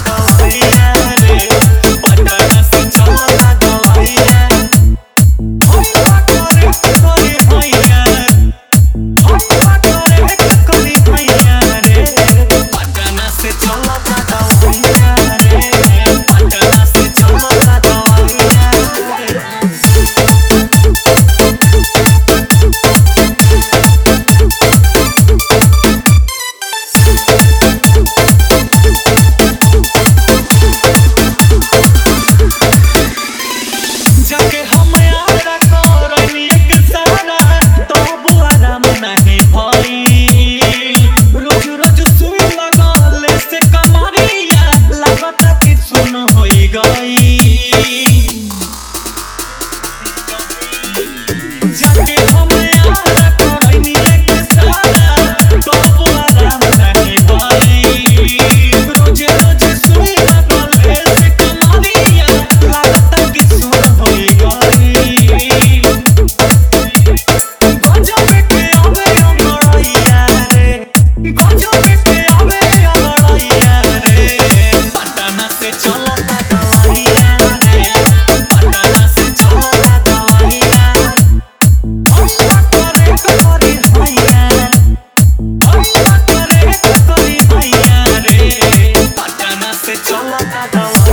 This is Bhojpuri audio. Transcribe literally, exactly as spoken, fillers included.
दवाइया रे पटना से चलता दवाइया होइबा करे करी भैया होइबा करे करी भैया रे पटना से चलता दवाइया रे पटना से चलता दवाइया रे जाके हम यारा करनी एक सारा तो बुआरा में नहीं भई रोज रोज सुई लगले से कमरिया लागत कि सुन होई गई जाके हम यारा करनी एक सारा तो बुआरा में नहीं भई रोज रोज सुई लगले से कमरिया लागत कि सुन होई गई गजब के आवे अमरैया रे गजब के आवे अमरैया रे पटना से चलता दवाइया रे पटना से चलता दवाइया होइबा करे करी भैया होइबा करे करी भैया रे पटना से चलता दवाइया